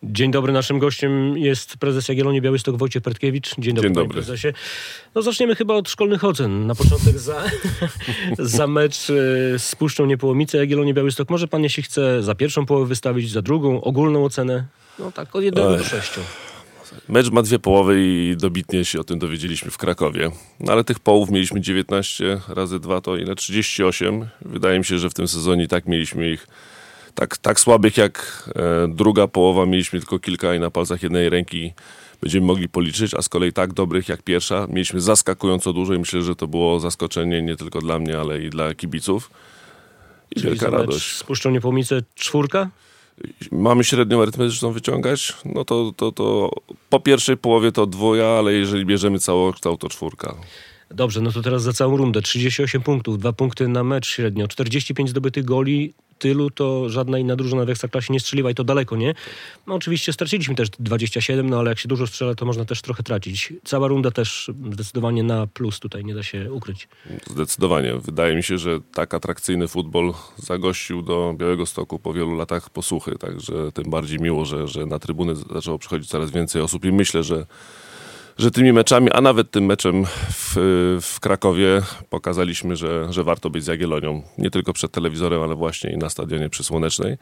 Dzień dobry, naszym gościem jest prezes Jagiellonii Białystok Wojciech Pertkiewicz. Dzień dobry, panie prezesie. No zaczniemy chyba od szkolnych ocen. Na początek za mecz z Puszczą Niepołomice Jagiellonii Białystok. Może pan, jeśli chce, za pierwszą połowę wystawić, za drugą, ogólną ocenę? No tak, od 1 do 6. Mecz ma 2 połowy i dobitnie się o tym dowiedzieliśmy w Krakowie. No ale tych połów mieliśmy 19 razy 2 to ile? 38. Wydaje mi się, że w tym sezonie tak mieliśmy ich tak słabych jak druga połowa. Mieliśmy tylko kilka i na palcach jednej ręki będziemy mogli policzyć, a z kolei tak dobrych jak pierwsza. Mieliśmy zaskakująco dużo i myślę, że to było zaskoczenie nie tylko dla mnie, ale i dla kibiców. I czyli wielka radość. Z Puszczą Niepołomice 4? Mamy średnią arytmetyczną wyciągać, no to po pierwszej połowie to 2, ale jeżeli bierzemy całokształt to 4. Dobrze, no to teraz za całą rundę. 38 punktów, 2 punkty na mecz średnio, 45 zdobytych goli. Tylu to żadna inna drużyna w Ekstraklasie nie strzeliła i to daleko, nie? No oczywiście straciliśmy też 27, no ale jak się dużo strzela, to można też trochę tracić. Cała runda też zdecydowanie na plus, tutaj nie da się ukryć. Zdecydowanie. Wydaje mi się, że tak atrakcyjny futbol zagościł do Białegostoku po wielu latach posłuchy, także tym bardziej miło, że na trybuny zaczęło przychodzić coraz więcej osób i myślę, że tymi meczami, a nawet tym meczem w Krakowie pokazaliśmy, że warto być z Jagiellonią. Nie tylko przed telewizorem, ale właśnie i na stadionie przy Słonecznej.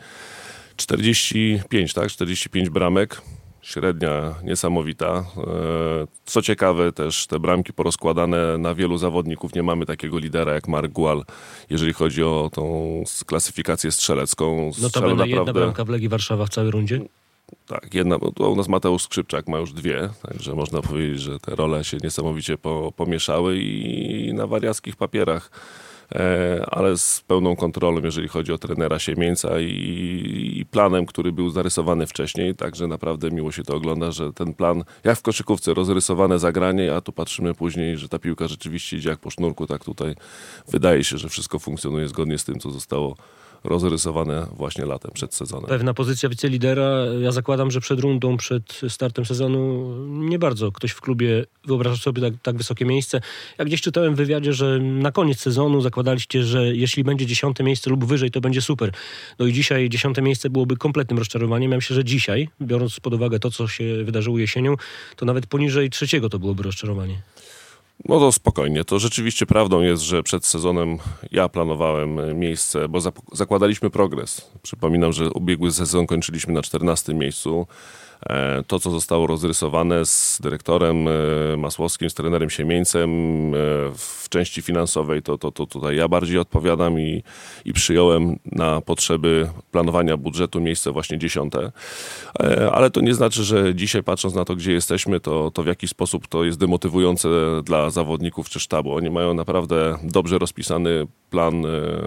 45, tak? 45 bramek. Średnia niesamowita. Co ciekawe, też te bramki porozkładane na wielu zawodników. Nie mamy takiego lidera jak Mark Gual, jeżeli chodzi o tą klasyfikację strzelecką. No to będzie jedna bramka w Legii Warszawa w całej rundzie? Tak, jedna, bo u nas Mateusz Skrzypczak ma już 2, także można powiedzieć, że te role się niesamowicie pomieszały i na wariackich papierach, ale z pełną kontrolą, jeżeli chodzi o trenera Siemieńca i planem, który był zarysowany wcześniej, także naprawdę miło się to ogląda, że ten plan, jak w koszykówce, rozrysowane zagranie, a tu patrzymy później, że ta piłka rzeczywiście idzie jak po sznurku, tak tutaj wydaje się, że wszystko funkcjonuje zgodnie z tym, co zostało rozrysowane właśnie latem, przed sezonem. Pewna pozycja wicelidera. Ja zakładam, że przed rundą, przed startem sezonu nie bardzo ktoś w klubie wyobraża sobie tak wysokie miejsce. Ja gdzieś czytałem w wywiadzie, że na koniec sezonu zakładaliście, że jeśli będzie 10. miejsce lub wyżej, to będzie super. No i dzisiaj 10. miejsce byłoby kompletnym rozczarowaniem. Ja myślę, że dzisiaj, biorąc pod uwagę to, co się wydarzyło jesienią, to nawet poniżej 3. to byłoby rozczarowanie. No to spokojnie. To rzeczywiście prawdą jest, że przed sezonem ja planowałem miejsce, bo zakładaliśmy progres. Przypominam, że ubiegły sezon kończyliśmy na 14. miejscu. To, co zostało rozrysowane z dyrektorem Masłowskim, z trenerem Siemieńcem w części finansowej, to tutaj ja bardziej odpowiadam i przyjąłem na potrzeby planowania budżetu miejsce właśnie 10. Ale to nie znaczy, że dzisiaj patrząc na to, gdzie jesteśmy, to w jaki sposób to jest demotywujące dla zawodników czy sztabu. Oni mają naprawdę dobrze rozpisany plan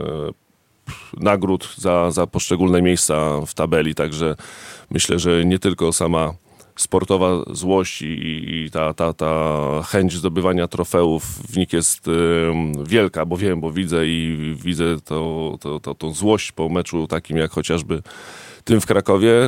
nagród za poszczególne miejsca w tabeli, także myślę, że nie tylko sama sportowa złość i ta chęć zdobywania trofeów w nich jest wielka, bo wiem, bo widzę tą złość po meczu takim jak chociażby tym w Krakowie.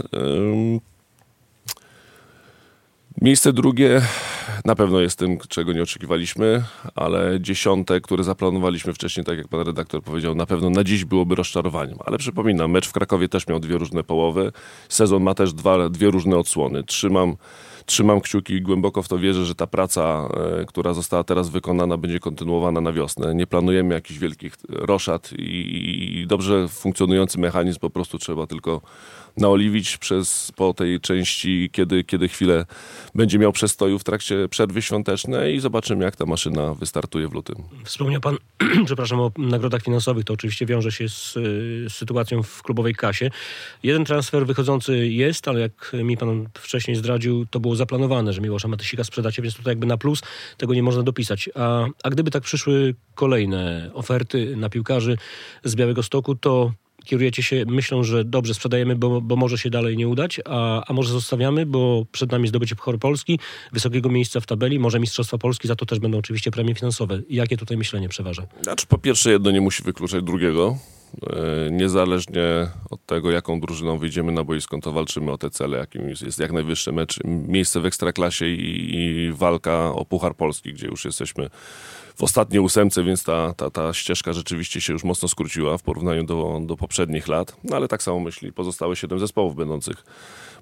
Miejsce drugie na pewno jest tym, czego nie oczekiwaliśmy, ale 10, które zaplanowaliśmy wcześniej, tak jak pan redaktor powiedział, na pewno na dziś byłoby rozczarowaniem. Ale przypominam, mecz w Krakowie też miał 2 różne połowy. Sezon ma też 2 różne odsłony. Trzymam kciuki i głęboko w to wierzę, że ta praca, która została teraz wykonana, będzie kontynuowana na wiosnę. Nie planujemy jakichś wielkich roszad i dobrze funkcjonujący mechanizm po prostu trzeba tylko naoliwić po tej części, kiedy chwilę będzie miał przestoju w trakcie przerwy świątecznej i zobaczymy, jak ta maszyna wystartuje w lutym. Wspomniał pan, przepraszam, o nagrodach finansowych. To oczywiście wiąże się z sytuacją w klubowej kasie. Jeden transfer wychodzący jest, ale jak mi pan wcześniej zdradził, to było zaplanowane, że Miłosza Matysika sprzedacie, więc tutaj jakby na plus tego nie można dopisać. A gdyby tak przyszły kolejne oferty na piłkarzy z Białegostoku, to kierujecie się myślą, że dobrze sprzedajemy, bo może się dalej nie udać, a może zostawiamy, bo przed nami zdobycie Pucharu Polski, wysokiego miejsca w tabeli, może Mistrzostwa Polski, za to też będą oczywiście premie finansowe. Jakie tutaj myślenie przeważa? Znaczy, po pierwsze, jedno nie musi wykluczać drugiego. Niezależnie od tego, jaką drużyną wyjdziemy na boisko, to walczymy o te cele, jakim jest jak najwyższe miejsce w Ekstraklasie i walka o Puchar Polski, gdzie już jesteśmy w ostatniej 8, więc ta ścieżka rzeczywiście się już mocno skróciła w porównaniu do poprzednich lat. No ale tak samo myśli pozostałe 7 zespołów będących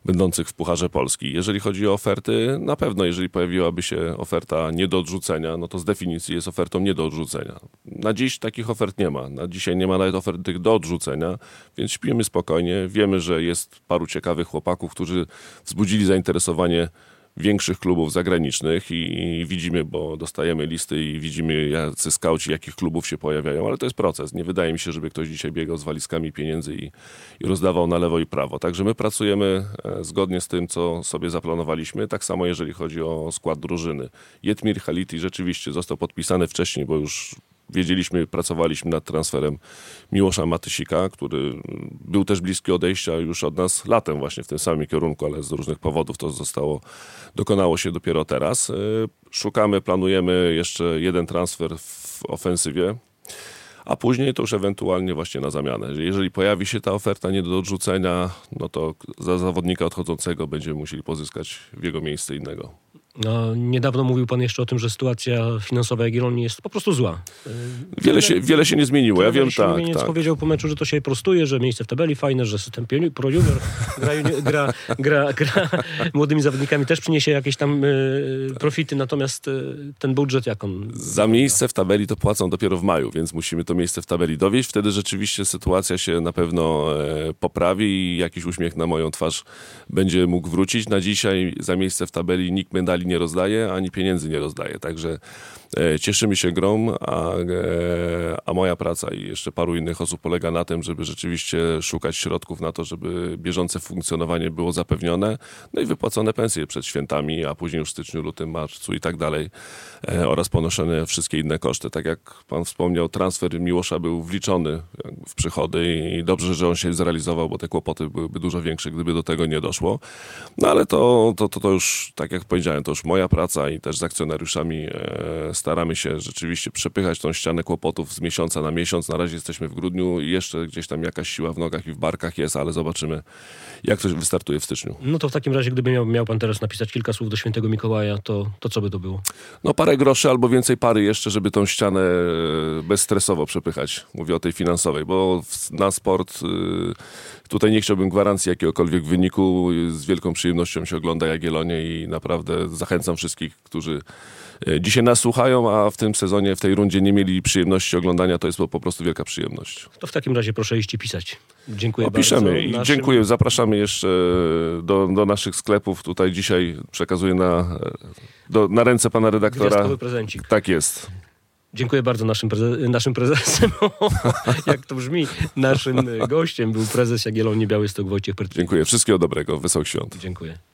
będących w Pucharze Polski. Jeżeli chodzi o oferty, na pewno jeżeli pojawiłaby się oferta nie do odrzucenia, no to z definicji jest ofertą nie do odrzucenia. Na dziś takich ofert nie ma. Na dzisiaj nie ma nawet ofert tych do odrzucenia, więc śpimy spokojnie. Wiemy, że jest paru ciekawych chłopaków, którzy wzbudzili zainteresowanie większych klubów zagranicznych i widzimy, bo dostajemy listy i widzimy, jacy skauci jakich klubów się pojawiają, ale to jest proces. Nie wydaje mi się, żeby ktoś dzisiaj biegał z walizkami pieniędzy i rozdawał na lewo i prawo. Także my pracujemy zgodnie z tym, co sobie zaplanowaliśmy. Tak samo jeżeli chodzi o skład drużyny. Jetmir Haliti rzeczywiście został podpisany wcześniej, bo już wiedzieliśmy, pracowaliśmy nad transferem Miłosza Matysika, który był też bliski odejścia już od nas latem właśnie w tym samym kierunku, ale z różnych powodów to dokonało się dopiero teraz. Szukamy, planujemy jeszcze jeden transfer w ofensywie, a później to już ewentualnie właśnie na zamianę. Jeżeli pojawi się ta oferta nie do odrzucenia, no to za zawodnika odchodzącego będziemy musieli pozyskać w jego miejsce innego. No, niedawno mówił pan jeszcze o tym, że sytuacja finansowa Jagiellonii jest po prostu zła. Wiele się nie zmieniło, ja wiem, tak. Powiedział po meczu, że to się prostuje, że miejsce w tabeli fajne, że system Pro Junior gra młodymi zawodnikami też przyniesie jakieś tam profity, natomiast ten budżet jak on... Za miejsce w tabeli to płacą dopiero w maju, więc musimy to miejsce w tabeli dowieść. Wtedy rzeczywiście sytuacja się na pewno poprawi i jakiś uśmiech na moją twarz będzie mógł wrócić. Na dzisiaj za miejsce w tabeli nikt medali nie rozdaje, ani pieniędzy nie rozdaje. Także cieszymy się grą, a moja praca i jeszcze paru innych osób polega na tym, żeby rzeczywiście szukać środków na to, żeby bieżące funkcjonowanie było zapewnione, no i wypłacone pensje przed świętami, a później już w styczniu, lutym, marcu i tak dalej oraz ponoszone wszystkie inne koszty. Tak jak pan wspomniał, transfer Miłosza był wliczony w przychody i dobrze, że on się zrealizował, bo te kłopoty byłyby dużo większe, gdyby do tego nie doszło. No ale to już, tak jak powiedziałem, to już moja praca i też z akcjonariuszami staramy się rzeczywiście przepychać tą ścianę kłopotów z miesiąca na miesiąc. Na razie jesteśmy w grudniu i jeszcze gdzieś tam jakaś siła w nogach i w barkach jest, ale zobaczymy, jak to wystartuje w styczniu. No to w takim razie, gdyby miał pan teraz napisać kilka słów do świętego Mikołaja, to co by to było? No parę groszy albo więcej pary jeszcze, żeby tą ścianę bezstresowo przepychać. Mówię o tej finansowej, bo na sport tutaj nie chciałbym gwarancji jakiegokolwiek wyniku. Z wielką przyjemnością się ogląda Jagiellonię i naprawdę zachęcam wszystkich, którzy dzisiaj nas słuchają, a w tym sezonie, w tej rundzie nie mieli przyjemności oglądania, to jest po prostu wielka przyjemność. To w takim razie proszę iść i pisać. Dziękuję Piszemy bardzo. I dziękuję. Zapraszamy jeszcze do naszych sklepów. Tutaj dzisiaj przekazuję na ręce pana redaktora. Gwiazdkowy prezencik. Tak jest. Dziękuję bardzo naszym prezesem. Jak to brzmi? Naszym gościem był prezes Jagiellonii Białystok Wojciech Pertwin. Dziękuję. Wszystkiego dobrego. Wesołych świąt. Dziękuję.